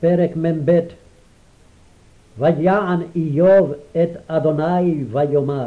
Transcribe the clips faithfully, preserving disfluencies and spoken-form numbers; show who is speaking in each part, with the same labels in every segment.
Speaker 1: פרק מ"ב. ויען איוב את אדוני ויאמר,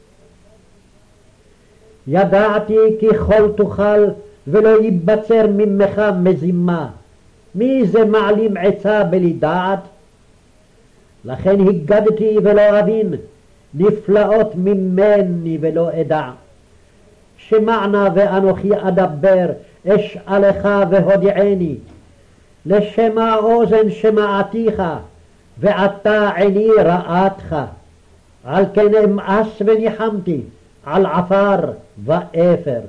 Speaker 1: ידעתי כי כל תוכל ולא ייבצר ממך מזימה, מי זה מעלים עצה בלי דעת? לכן הגדתי ולא אבין, נפלאות ממני ולא אדע. שמענה ואנוכי אדבר, אשאלך והודיעני, לשמע אוזן שמעתיך, ועתה עיני ראתך. על כן אמאס וניחמתי, על עפר ואפר.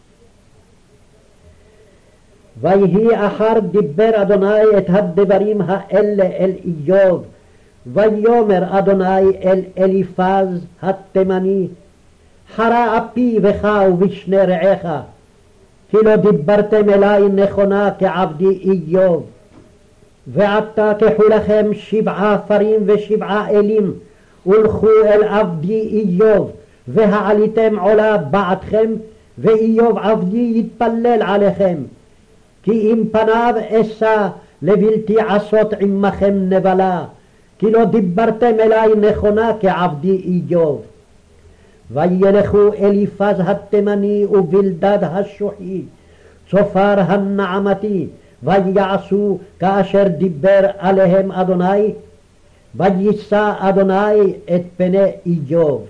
Speaker 1: ויהי אחר דיבר אדוני את הדברים האלה אל איוב, ויאמר אדוני אל אליפז התימני, חרה אפי בך ובשני רעיך, כי לא דיברתם אלי נכונה כעבדי איוב. ועתה קחו לכם שבעה פרים ושבעה אלים, ולכו אל עבדי איוב, והעליתם עולה בעדכם, ואיוב עבדי יתפלל עליכם. כי אם פניו אשא לבלתי עשות עמכם נבלה, כי לא דיברתם אלי נכונה כעבדי איוב. וילכו אליפז התימני ובלדד השוחי, צופר הנעמתי, ויעשו כאשר דיבר עליהם אדוני, ויישא אדוני את פני איוב.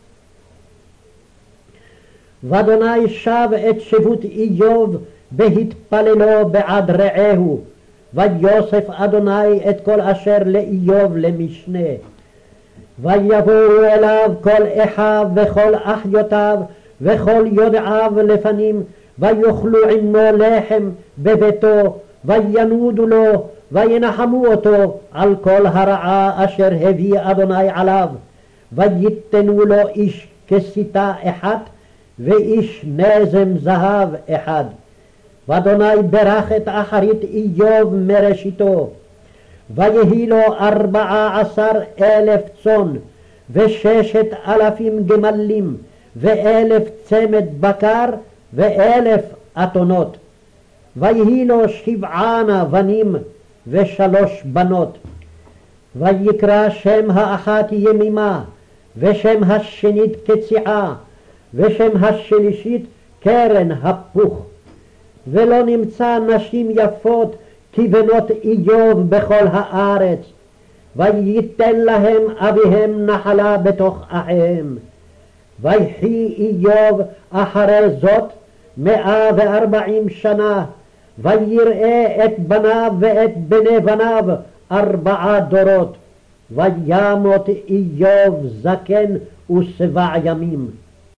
Speaker 1: ואדוני שב את שבות איוב בהתפללו בעד רעהו, ויוסף אדוני את כל אשר לאיוב למשנה. ויבואו אליו כל אחיו וכל אחיותיו וכל יודעיו לפנים, ויאכלו עמו לחם בביתו, וינודו לו, וינחמו אותו על כל הרעה אשר הביא אדוני עליו. ויתנו לו איש כסיתה אחת, ואיש נזם זהב אחד. ואדוני ברך את אחרית איוב מראשיתו. ויהי לו ארבעה עשר אלף צאן, וששת אלפים גמלים, ואלף צמד בקר, ואלף אתונות. ויהי לו שבענה בנים, ושלוש בנות. ויקרא שם האחת ימימה, ושם השנית קציעה, ושם השלישית קרן הפוך. ולא נמצא נשים יפות כבנות איוב בכל הארץ, וייתן להם אביהם נחלה בתוך אחיהם. ויחי איוב אחרי זאת מאה וארבעים שנה, ויראה את בניו ואת בני בניו ארבעה דורות, וימות איוב זקן ושבע ימים.